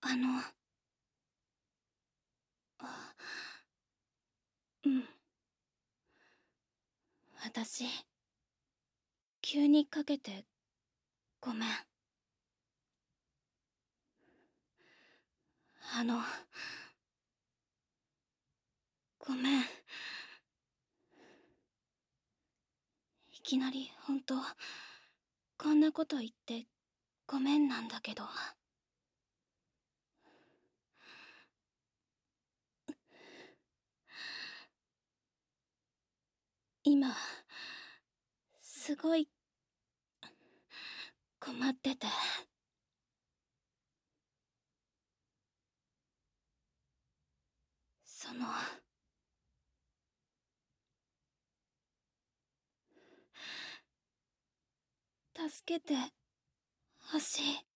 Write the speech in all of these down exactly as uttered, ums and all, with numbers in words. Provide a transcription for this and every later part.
あの、あ、うん。私、急にかけてごめん。あの、ごめん。いきなりほんと、こんなこと言ってごめんなんだけど。今、すごい困ってて。その、助けてほしい。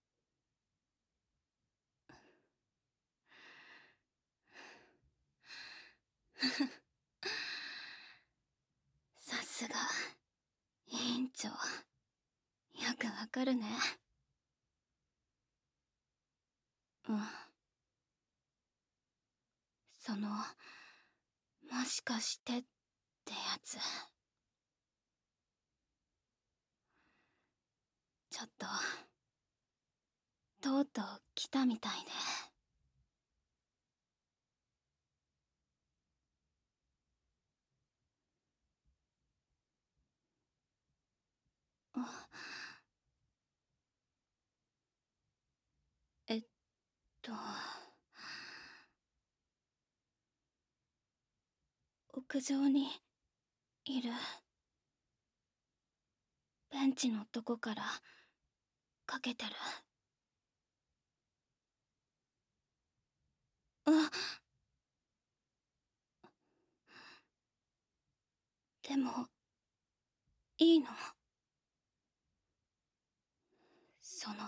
さすが、委員長。よくわかるね。うん。その、もしかしてってやつ。ちょっと、とうとう来たみたいで。あ、えっと、屋上にいるベンチのとこからかけてる。あ、でもいいの？その、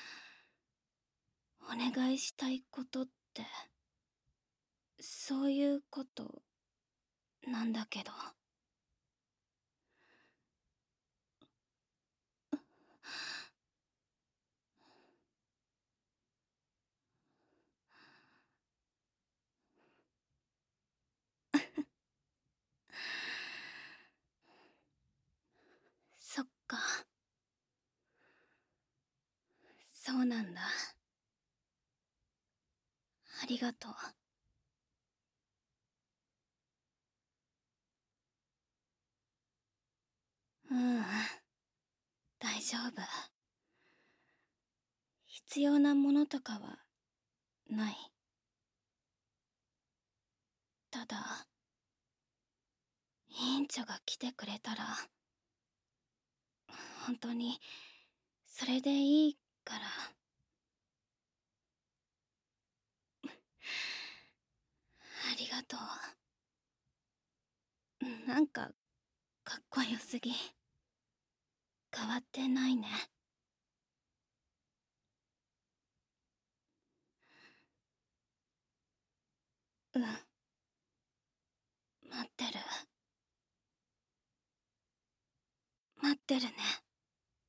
お願いしたいことってそういうことなんだけど。そっか、そうなんだ。ありがとう。ううん、大丈夫。必要なものとかはない。ただ、委員長が来てくれたら本当にそれでいいから。ありがとう。なんかかっこよすぎ。変わってないね。うん、待ってる。待ってるね。